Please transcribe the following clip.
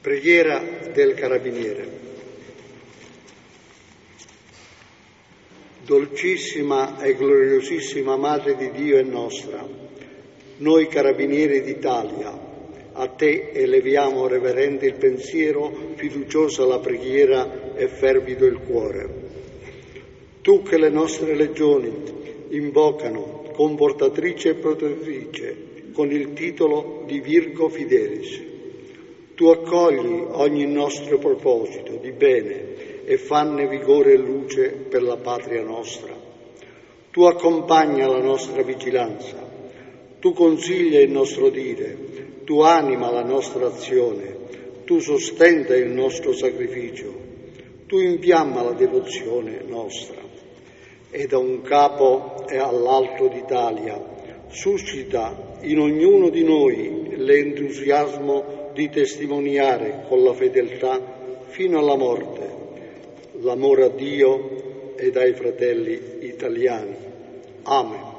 Preghiera del Carabiniere. Dolcissima e gloriosissima Madre di Dio e nostra, noi Carabinieri d'Italia, a te eleviamo reverente il pensiero, fiduciosa la preghiera e fervido il cuore. Tu che le nostre legioni invocano, confortatrice e protettrice, con il titolo di Virgo Fidelis. Tu accogli ogni nostro proposito di bene e fanne vigore e luce per la patria nostra. Tu accompagna la nostra vigilanza, tu consiglia il nostro dire, tu anima la nostra azione, tu sostenta il nostro sacrificio, tu infiamma la devozione nostra. E da un capo e all'alto d'Italia suscita in ognuno di noi l'entusiasmo di testimoniare con la fedeltà fino alla morte l'amore a Dio ed ai fratelli italiani. Amen.